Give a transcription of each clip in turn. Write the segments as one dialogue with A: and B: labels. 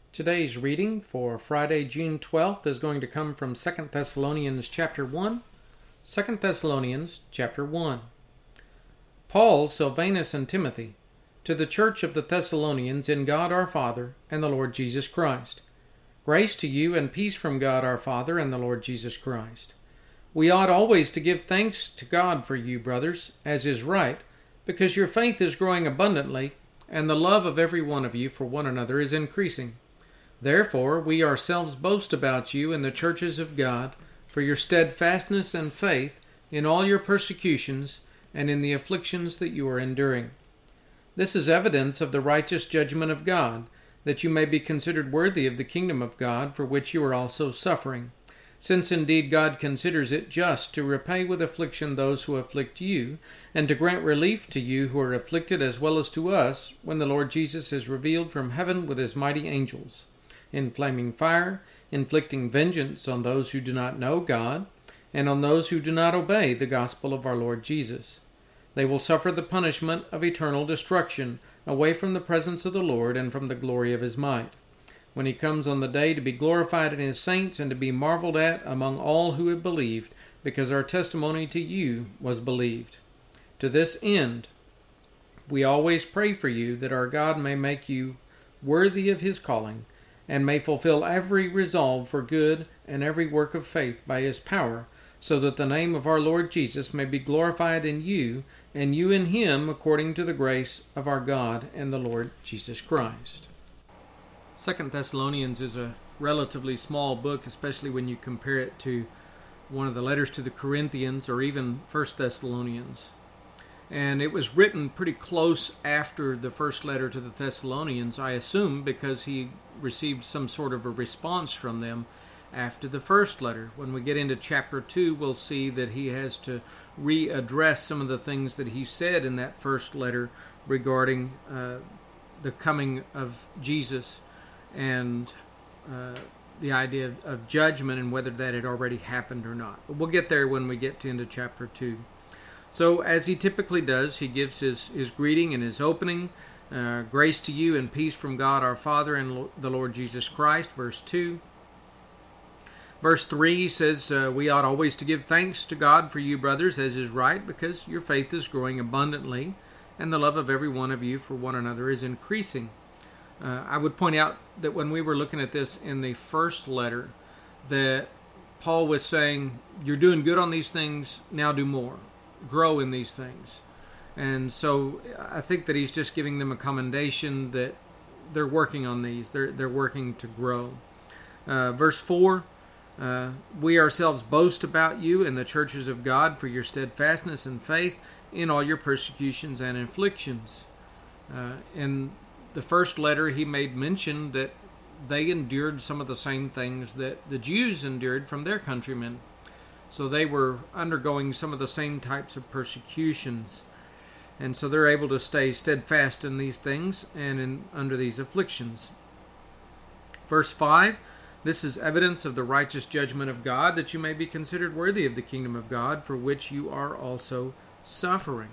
A: Today's reading for Friday, June 12th is going to come from 2 Thessalonians chapter 1. 2 Thessalonians chapter 1. Paul, Silvanus, and Timothy, to the church of the Thessalonians in God our Father and the Lord Jesus Christ. Grace to you and peace from God our Father and the Lord Jesus Christ. We ought always to give thanks to God for you, brothers, as is right, because your faith is growing abundantly, and the love of every one of you for one another is increasing. Therefore, we ourselves boast about you in the churches of God for your steadfastness and faith in all your persecutions and in the afflictions that you are enduring. This is evidence of the righteous judgment of God, that you may be considered worthy of the kingdom of God for which you are also suffering. Since indeed God considers it just to repay with affliction those who afflict you, and to grant relief to you who are afflicted as well as to us, when the Lord Jesus is revealed from heaven with his mighty angels, in flaming fire, inflicting vengeance on those who do not know God, and on those who do not obey the gospel of our Lord Jesus. They will suffer the punishment of eternal destruction, away from the presence of the Lord and from the glory of his might, when he comes on the day to be glorified in his saints and to be marveled at among all who have believed, because our testimony to you was believed. To this end, we always pray for you, that our God may make you worthy of his calling, and may fulfill every resolve for good and every work of faith by his power, so that the name of our Lord Jesus may be glorified in you, and you in him, according to the grace of our God and the Lord Jesus Christ. 2 Thessalonians is a relatively small book, especially when you compare it to one of the letters to the Corinthians or even 1 Thessalonians. And it was written pretty close after the first letter to the Thessalonians, I assume, because he received some sort of a response from them after the first letter. When we get into chapter 2, we'll see that he has to readdress some of the things that he said in that first letter regarding the coming of Jesus and the idea of judgment and whether that had already happened or not. But we'll get there when we get into chapter 2. So, as he typically does, he gives his greeting and his opening. Grace to you and peace from God our Father and the Lord Jesus Christ, verse 2. Verse 3, he says, we ought always to give thanks to God for you, brothers, as is right, because your faith is growing abundantly, and the love of every one of you for one another is increasing. I would point out that when we were looking at this in the first letter, that Paul was saying, you're doing good on these things, now do more. Grow in these things. And so I think that he's just giving them a commendation that they're working on these. They're working to grow. Verse 4, we ourselves boast about you in the churches of God for your steadfastness and faith in all your persecutions and afflictions. In the first letter, he made mention that they endured some of the same things that the Jews endured from their countrymen. So they were undergoing some of the same types of persecutions. And so they're able to stay steadfast in these things and under these afflictions. Verse 5, this is evidence of the righteous judgment of God, that you may be considered worthy of the kingdom of God, for which you are also suffering.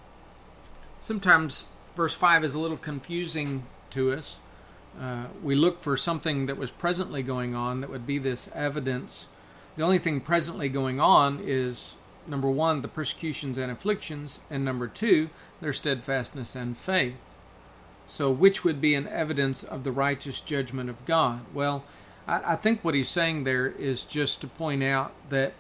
A: Sometimes verse 5 is a little confusing to us. We look for something that was presently going on that would be this evidence. The only thing presently going on is, number 1, the persecutions and afflictions, and number 2, their steadfastness and faith. So which would be an evidence of the righteous judgment of God? Well, I think what he's saying there is just to point out that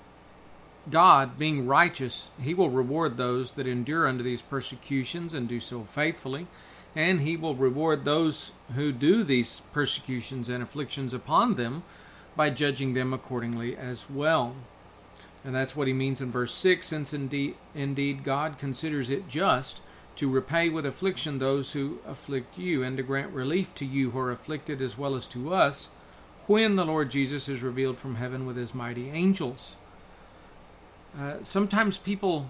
A: God, being righteous, he will reward those that endure under these persecutions and do so faithfully, and he will reward those who do these persecutions and afflictions upon them by judging them accordingly as well. And that's what he means in verse 6, since indeed God considers it just to repay with affliction those who afflict you, and to grant relief to you who are afflicted as well as to us, when the Lord Jesus is revealed from heaven with his mighty angels. Sometimes people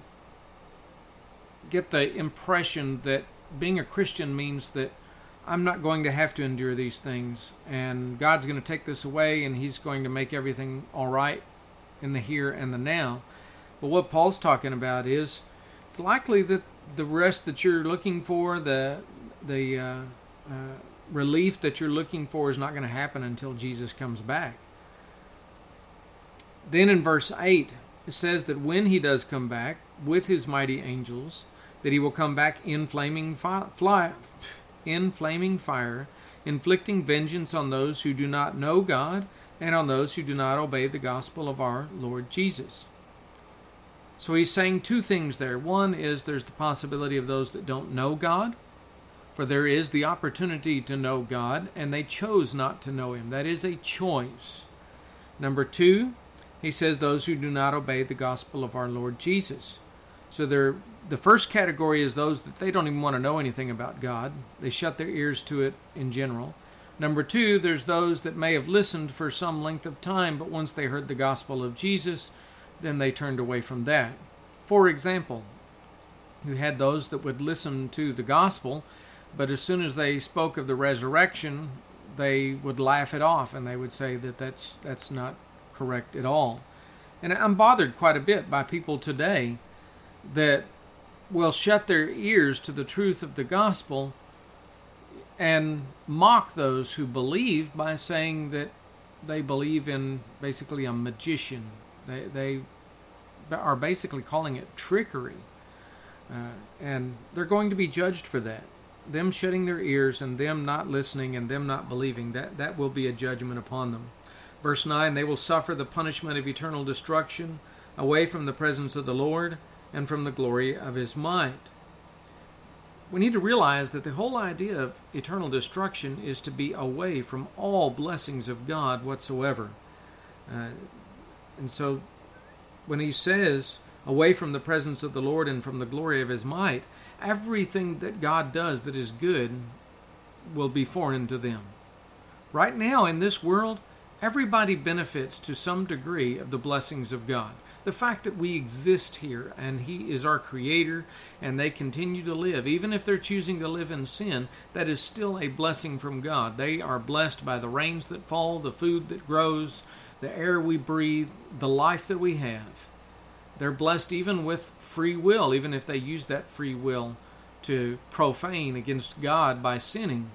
A: get the impression that being a Christian means that I'm not going to have to endure these things, and God's going to take this away, and he's going to make everything all right in the here and the now. But what Paul's talking about is, it's likely that the rest that you're looking for, the relief that you're looking for is not going to happen until Jesus comes back. Then in verse 8, it says that when he does come back with his mighty angels, that he will come back in flaming fire, inflicting vengeance on those who do not know God and on those who do not obey the gospel of our Lord Jesus. So he's saying two things there. One is there's the possibility of those that don't know God, for there is the opportunity to know God, and they chose not to know him. That is a choice. Number two, he says those who do not obey the gospel of our Lord Jesus. So the first category is those that they don't even want to know anything about God. They shut their ears to it in general. Number two, there's those that may have listened for some length of time, but once they heard the gospel of Jesus, then they turned away from that. For example, you had those that would listen to the gospel, but as soon as they spoke of the resurrection, they would laugh it off, and they would say that that's not correct at all. And I'm bothered quite a bit by people today that will shut their ears to the truth of the gospel and mock those who believe by saying that they believe in basically a magician. They are basically calling it trickery. And they're going to be judged for that. Them shutting their ears and them not listening and them not believing, that will be a judgment upon them. Verse 9, they will suffer the punishment of eternal destruction away from the presence of the Lord and from the glory of his might. We need to realize that the whole idea of eternal destruction is to be away from all blessings of God whatsoever. And so when he says away from the presence of the Lord and from the glory of his might, everything that God does that is good will be foreign to them. Right now in this world, everybody benefits to some degree of the blessings of God. The fact that we exist here and he is our creator and they continue to live, even if they're choosing to live in sin, that is still a blessing from God. They are blessed by the rains that fall, the food that grows, the air we breathe, the life that we have. They're blessed even with free will, even if they use that free will to profane against God by sinning.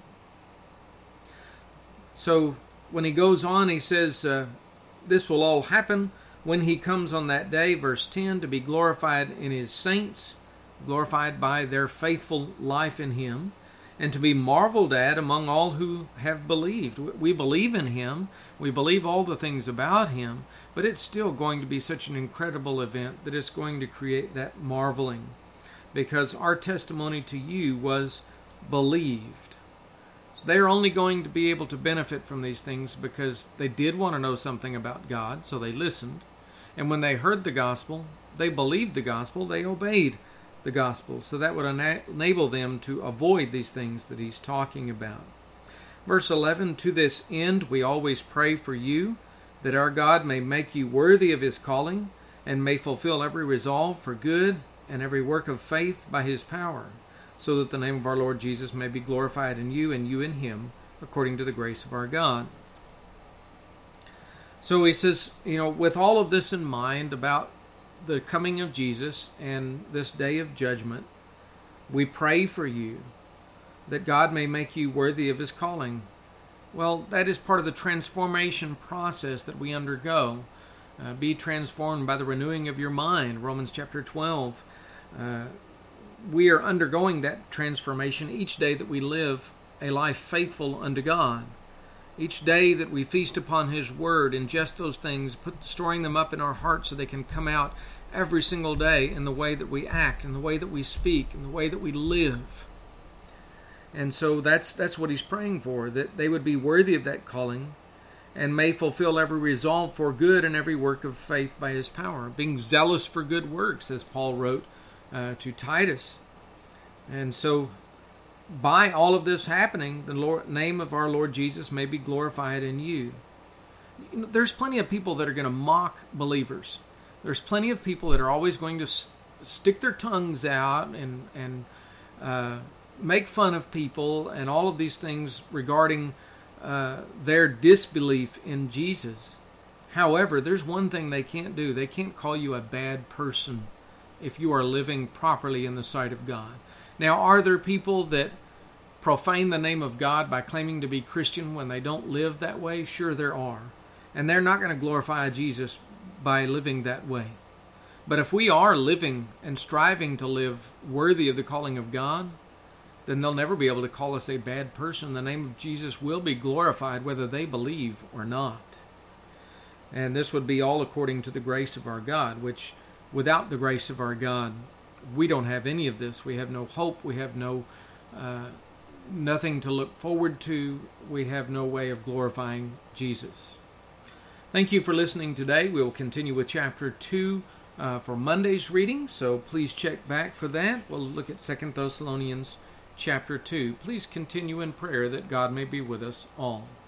A: So when he goes on, he says, this will all happen when he comes on that day, verse 10, to be glorified in his saints, glorified by their faithful life in him, and to be marveled at among all who have believed. We believe in him, we believe all the things about him, but it's still going to be such an incredible event that it's going to create that marveling, because our testimony to you was believed. So they're only going to be able to benefit from these things because they did want to know something about God, so they listened. And when they heard the gospel, they believed the gospel, they obeyed the gospel. So that would enable them to avoid these things that he's talking about. Verse 11, to this end we always pray for you, that our God may make you worthy of his calling, and may fulfill every resolve for good and every work of faith by his power, so that the name of our Lord Jesus may be glorified in you and you in him, according to the grace of our God. So he says, with all of this in mind about the coming of Jesus and this day of judgment, we pray for you that God may make you worthy of his calling. Well, that is part of the transformation process that we undergo. Be transformed by the renewing of your mind, Romans chapter 12. We are undergoing that transformation each day that we live a life faithful unto God. Each day that we feast upon his word, ingest those things, storing them up in our hearts so they can come out every single day in the way that we act, in the way that we speak, in the way that we live. And so that's what he's praying for, that they would be worthy of that calling and may fulfill every resolve for good and every work of faith by his power, being zealous for good works, as Paul wrote to Titus. And so by all of this happening, the name of our Lord Jesus may be glorified in you. There's plenty of people that are going to mock believers. There's plenty of people that are always going to stick their tongues out and make fun of people and all of these things regarding their disbelief in Jesus. However, there's one thing they can't do. They can't call you a bad person if you are living properly in the sight of God. Now, are there people that profane the name of God by claiming to be Christian when they don't live that way? Sure, there are. And they're not going to glorify Jesus by living that way. But if we are living and striving to live worthy of the calling of God, then they'll never be able to call us a bad person. The name of Jesus will be glorified whether they believe or not. And this would be all according to the grace of our God, which without the grace of our God, we don't have any of this. We have no hope. We have nothing to look forward to. We have no way of glorifying Jesus. Thank you for listening today. We will continue with chapter 2 for Monday's reading, so please check back for that. We'll look at 2 Thessalonians chapter 2. Please continue in prayer that God may be with us all.